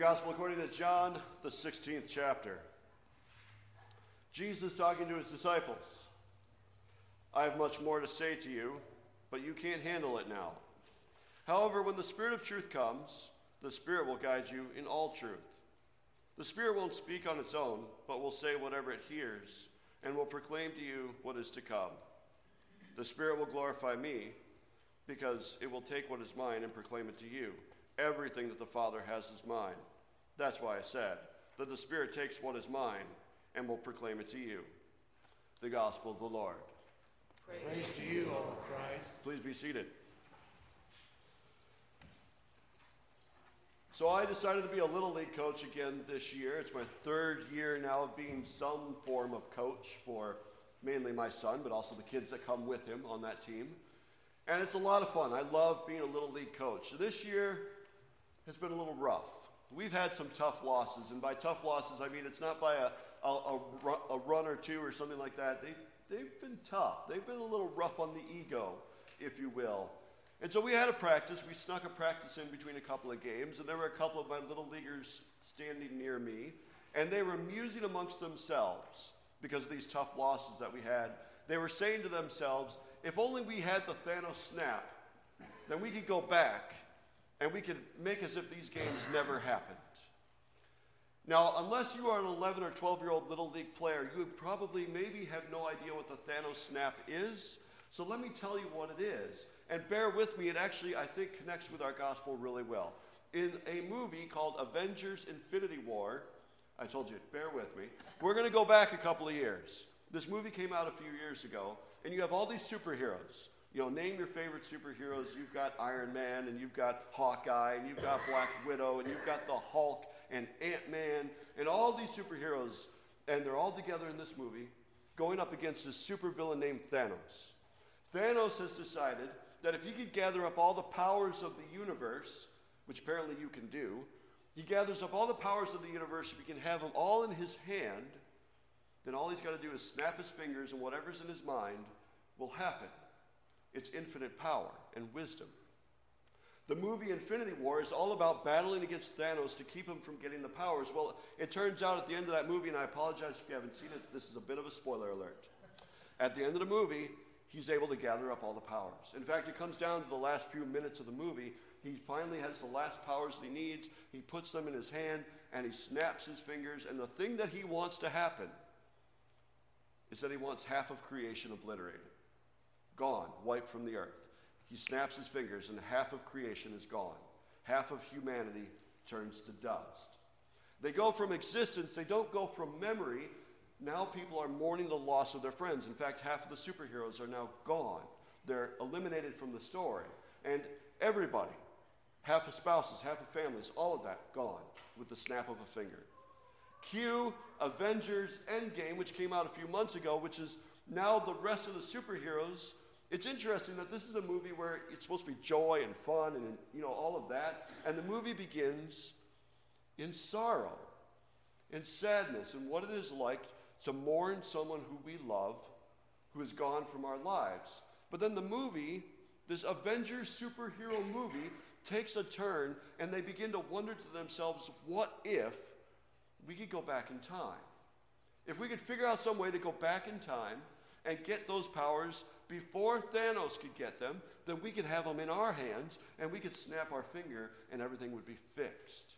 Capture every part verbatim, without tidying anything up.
Gospel according to John, the sixteenth chapter. Jesus talking to his disciples. I have much more to say to you, but you can't handle it now. However, when the Spirit of truth comes, the Spirit will guide you in all truth. The Spirit won't speak on its own, but will say whatever it hears, and will proclaim to you what is to come. The Spirit will glorify me, because it will take what is mine and proclaim it to you. Everything that the Father has is mine. That's why I said that the Spirit takes what is mine and will proclaim it to you. The Gospel of the Lord. Praise, Praise to you, O Christ. Please be seated. So I decided to be a Little League coach again this year. It's my third year now of being some form of coach for mainly my son, but also the kids that come with him on that team. And it's a lot of fun. I love being a Little League coach. So this year has been a little rough. We've had some tough losses, and by tough losses, I mean it's not by a, a, a, a run or two or something like that. They, they've been tough. They've been a little rough on the ego, if you will. And so we had a practice. We snuck a practice in between a couple of games, and there were a couple of my little leaguers standing near me, and they were musing amongst themselves because of these tough losses that we had. They were saying to themselves, if only we had the Thanos snap, then we could go back and we could make as if these games never happened. Now, unless you are an eleven or twelve-year-old Little League player, you would probably maybe have no idea what the Thanos snap is. So let me tell you what it is. And bear with me, it actually, I think, connects with our gospel really well. In a movie called Avengers Infinity War, I told you, bear with me, we're going to go back a couple of years. This movie came out a few years ago, and you have all these superheroes. You know, name your favorite superheroes. You've got Iron Man, and you've got Hawkeye, and you've got Black Widow, and you've got the Hulk, and Ant-Man, and all these superheroes, and they're all together in this movie, going up against this supervillain named Thanos. Thanos has decided that if he could gather up all the powers of the universe, which apparently you can do, he gathers up all the powers of the universe, if he can have them all in his hand, then all he's got to do is snap his fingers, and whatever's in his mind will happen. It's infinite power and wisdom. The movie Infinity War is all about battling against Thanos to keep him from getting the powers. Well, it turns out at the end of that movie, and I apologize if you haven't seen it, this is a bit of a spoiler alert. At the end of the movie, he's able to gather up all the powers. In fact, it comes down to the last few minutes of the movie. He finally has the last powers that he needs. He puts them in his hand, and he snaps his fingers, and the thing that he wants to happen is that he wants half of creation obliterated. Gone, wiped from the earth. He snaps his fingers, and half of creation is gone. Half of humanity turns to dust. They go from existence, they don't go from memory. Now people are mourning the loss of their friends. In fact, half of the superheroes are now gone. They're eliminated from the story. And everybody, half of spouses, half of families, all of that gone with the snap of a finger. Cue Avengers Endgame, which came out a few months ago, which is now the rest of the superheroes. It's interesting that this is a movie where it's supposed to be joy and fun and, you know, all of that. And the movie begins in sorrow, in sadness, and what it is like to mourn someone who we love, who is gone from our lives. But then the movie, this Avengers superhero movie, takes a turn, and they begin to wonder to themselves, what if we could go back in time? If we could figure out some way to go back in time and get those powers before Thanos could get them, then we could have them in our hands, and we could snap our finger, and everything would be fixed.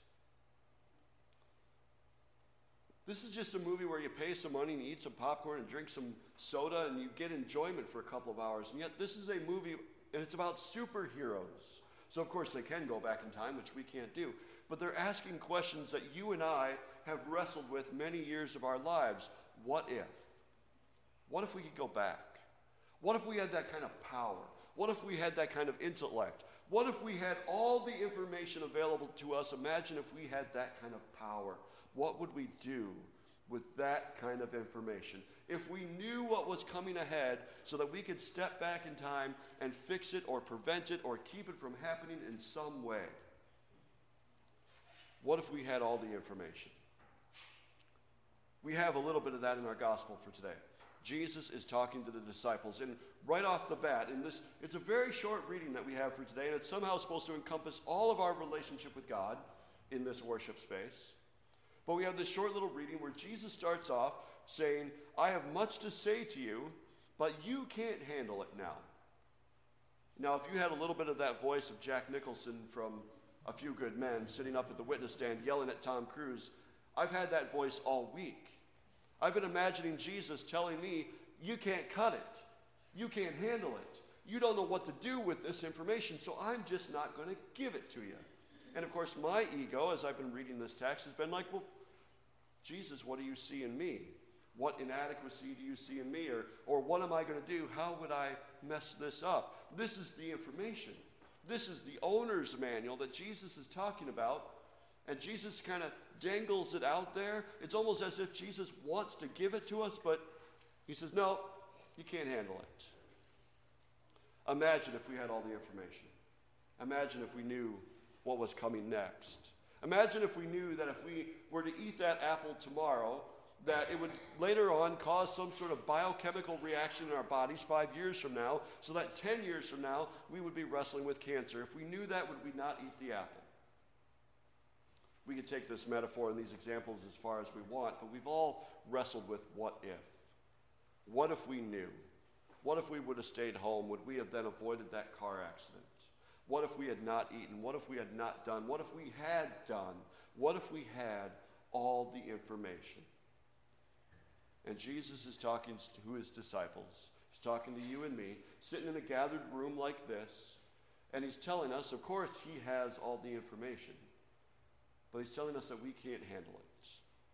This is just a movie where you pay some money and you eat some popcorn and drink some soda, and you get enjoyment for a couple of hours. And yet this is a movie, and it's about superheroes. So of course they can go back in time, which we can't do. But they're asking questions that you and I have wrestled with many years of our lives. What if? What if we could go back? What if we had that kind of power? What if we had that kind of intellect? What if we had all the information available to us? Imagine if we had that kind of power. What would we do with that kind of information? If we knew what was coming ahead so that we could step back in time and fix it or prevent it or keep it from happening in some way. What if we had all the information? We have a little bit of that in our gospel for today. Jesus is talking to the disciples, and right off the bat, in this, it's a very short reading that we have for today, and it's somehow supposed to encompass all of our relationship with God, in this worship space. But we have this short little reading where Jesus starts off saying, I have much to say to you, but you can't handle it now. Now, if you had a little bit of that voice of Jack Nicholson from A Few Good Men sitting up at the witness stand yelling at Tom Cruise, I've had that voice all week. I've been imagining Jesus telling me, you can't cut it. You can't handle it. You don't know what to do with this information, so I'm just not going to give it to you. And of course, my ego, as I've been reading this text, has been like, well, Jesus, what do you see in me? What inadequacy do you see in me? Or, or what am I going to do? How would I mess this up? This is the information. This is the owner's manual that Jesus is talking about. And Jesus kind of dangles it out there. It's almost as if Jesus wants to give it to us, but he says, no, you can't handle it. Imagine if we had all the information. Imagine if we knew what was coming next. Imagine if we knew that if we were to eat that apple tomorrow, that it would later on cause some sort of biochemical reaction in our bodies five years from now, so that ten years from now, we would be wrestling with cancer. If we knew that, would we not eat the apple? We could take this metaphor and these examples as far as we want, but we've all wrestled with what if. What if we knew? What if we would have stayed home? Would we have then avoided that car accident? What if we had not eaten? What if we had not done? What if we had done? What if we had all the information? And Jesus is talking to his disciples. He's talking to you and me, sitting in a gathered room like this, and he's telling us, of course, he has all the information, but he's telling us that we can't handle it.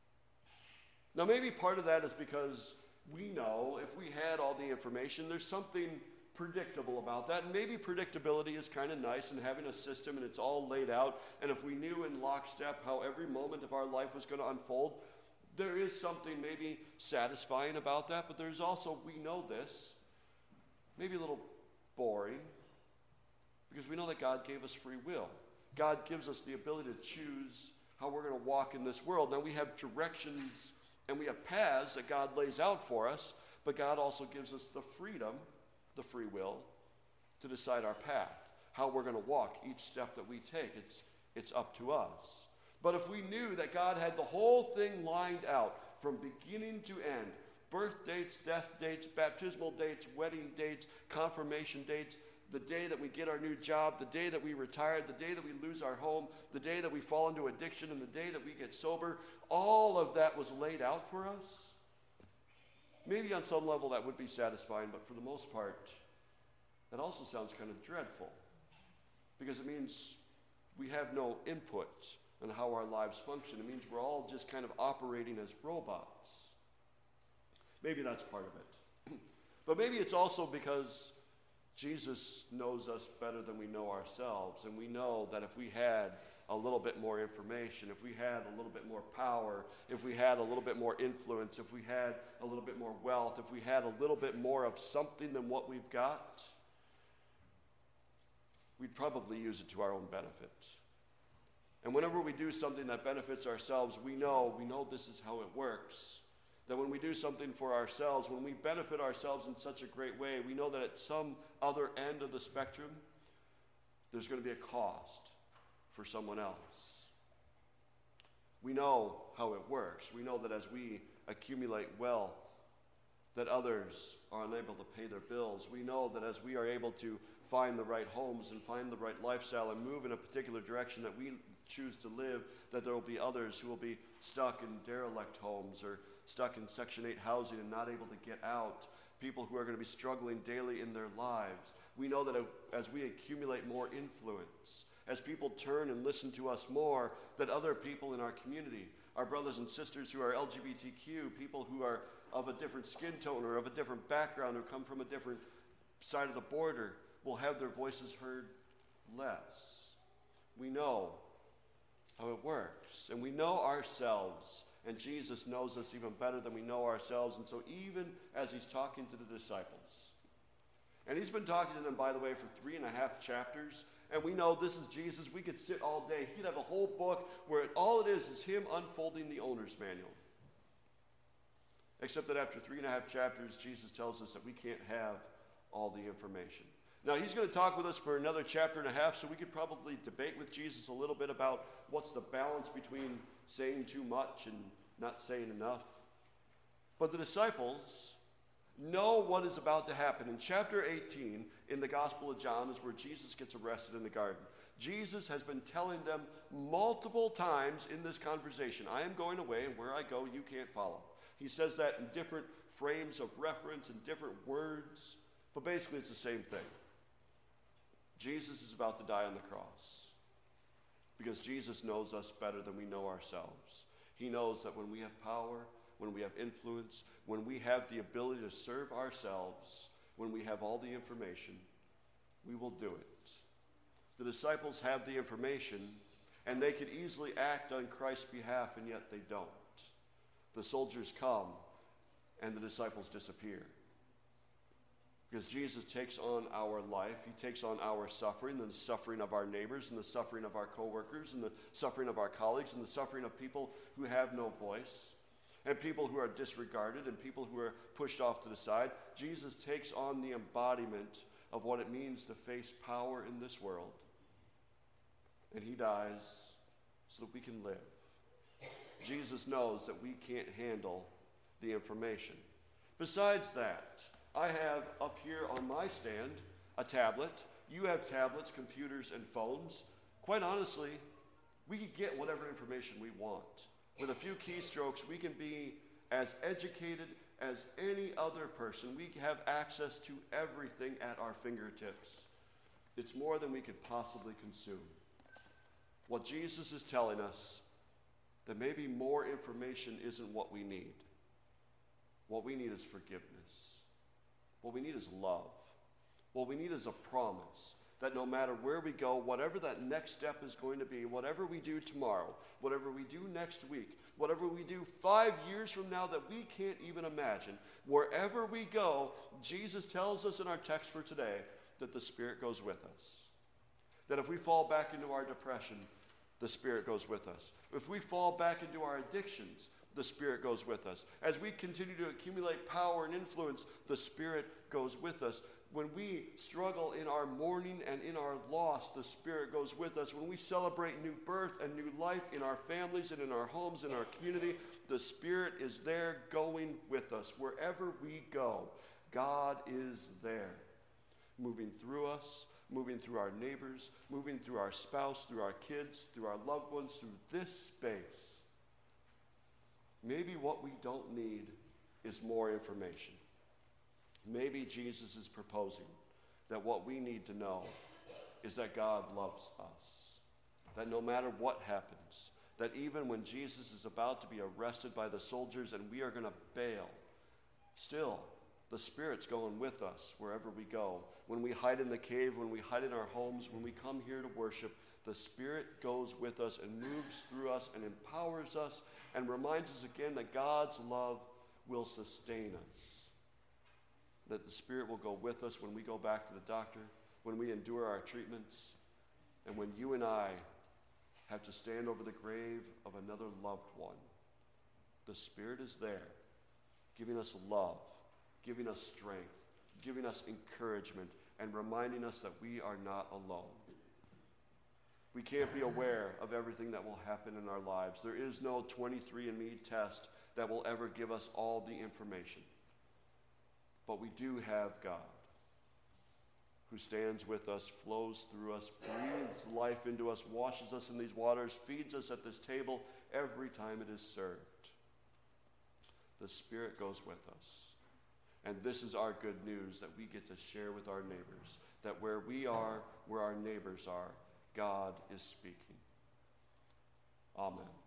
Now, maybe part of that is because we know if we had all the information, there's something predictable about that. And maybe predictability is kind of nice, and having a system and it's all laid out, and if we knew in lockstep how every moment of our life was going to unfold, there is something maybe satisfying about that, but there's also, we know this, maybe a little boring, because we know that God gave us free will. God gives us the ability to choose how we're going to walk in this world. Now, we have directions and we have paths that God lays out for us, but God also gives us the freedom, the free will, to decide our path, how we're going to walk each step that we take. It's, it's up to us. But if we knew that God had the whole thing lined out from beginning to end, birth dates, death dates, baptismal dates, wedding dates, confirmation dates, the day that we get our new job, the day that we retire, the day that we lose our home, the day that we fall into addiction, and the day that we get sober, all of that was laid out for us. Maybe on some level that would be satisfying, but for the most part, that also sounds kind of dreadful, because it means we have no input on how our lives function. It means we're all just kind of operating as robots. Maybe that's part of it. But maybe it's also because Jesus knows us better than we know ourselves, and we know that if we had a little bit more information, if we had a little bit more power, if we had a little bit more influence, if we had a little bit more wealth, if we had a little bit more of something than what we've got, we'd probably use it to our own benefit. And whenever we do something that benefits ourselves, we know, we know this is how it works. That when we do something for ourselves, when we benefit ourselves in such a great way, we know that at some other end of the spectrum, there's going to be a cost for someone else. We know how it works. We know that as we accumulate wealth, that others are unable to pay their bills. We know that as we are able to find the right homes and find the right lifestyle and move in a particular direction that we choose to live, that there will be others who will be stuck in derelict homes or stuck in Section eight housing and not able to get out, people who are going to be struggling daily in their lives. We know that as we accumulate more influence, as people turn and listen to us more, that other people in our community, our brothers and sisters who are L G B T Q, people who are of a different skin tone or of a different background or come from a different side of the border, will have their voices heard less. We know how it works, and we know ourselves. And Jesus knows us even better than we know ourselves. And so even as he's talking to the disciples, and he's been talking to them, by the way, for three and a half chapters, and we know this is Jesus. We could sit all day. He could have a whole book where it, all it is is him unfolding the owner's manual. Except that after three and a half chapters, Jesus tells us that we can't have all the information. Now, he's going to talk with us for another chapter and a half, so we could probably debate with Jesus a little bit about what's the balance between saying too much and not saying enough. But the disciples know what is about to happen. In chapter eighteen, in the Gospel of John, is where Jesus gets arrested in the garden. Jesus has been telling them multiple times in this conversation, I am going away, and where I go, you can't follow. He says that in different frames of reference and different words, but basically it's the same thing. Jesus is about to die on the cross because Jesus knows us better than we know ourselves. He knows that when we have power, when we have influence, when we have the ability to serve ourselves, when we have all the information, we will do it. The disciples have the information, and they could easily act on Christ's behalf, and yet they don't. The soldiers come, and the disciples disappear. Because Jesus takes on our life, he takes on our suffering, and the suffering of our neighbors, and the suffering of our coworkers, and the suffering of our colleagues, and the suffering of people who have no voice, and people who are disregarded, and people who are pushed off to the side. Jesus takes on the embodiment of what it means to face power in this world. And he dies so that we can live. Jesus knows that we can't handle the information. Besides that, I have up here on my stand a tablet. You have tablets, computers, and phones. Quite honestly, we can get whatever information we want. With a few keystrokes, we can be as educated as any other person. We have access to everything at our fingertips. It's more than we could possibly consume. What Jesus is telling us, that maybe more information isn't what we need. What we need is forgiveness. What we need is love. What we need is a promise that no matter where we go, whatever that next step is going to be, whatever we do tomorrow, whatever we do next week, whatever we do five years from now that we can't even imagine, wherever we go, Jesus tells us in our text for today that the Spirit goes with us. That if we fall back into our depression, the Spirit goes with us. If we fall back into our addictions, the Spirit goes with us. As we continue to accumulate power and influence, the Spirit goes with us. When we struggle in our mourning and in our loss, the Spirit goes with us. When we celebrate new birth and new life in our families and in our homes, in our community, the Spirit is there going with us. Wherever we go, God is there, moving through us, moving through our neighbors, moving through our spouse, through our kids, through our loved ones, through this space. Maybe what we don't need is more information. Maybe Jesus is proposing that what we need to know is that God loves us. That no matter what happens, that even when Jesus is about to be arrested by the soldiers and we are going to bail, still, the Spirit's going with us wherever we go. When we hide in the cave, when we hide in our homes, when we come here to worship, the Spirit goes with us and moves through us and empowers us and reminds us again that God's love will sustain us. That the Spirit will go with us when we go back to the doctor, when we endure our treatments, and when you and I have to stand over the grave of another loved one. The Spirit is there, giving us love, giving us strength, giving us encouragement, and reminding us that we are not alone. We can't be aware of everything that will happen in our lives. There is no twenty-three and me test that will ever give us all the information. But we do have God who stands with us, flows through us, breathes life into us, washes us in these waters, feeds us at this table every time it is served. The Spirit goes with us. And this is our good news that we get to share with our neighbors, that where we are, where our neighbors are, God is speaking. Amen.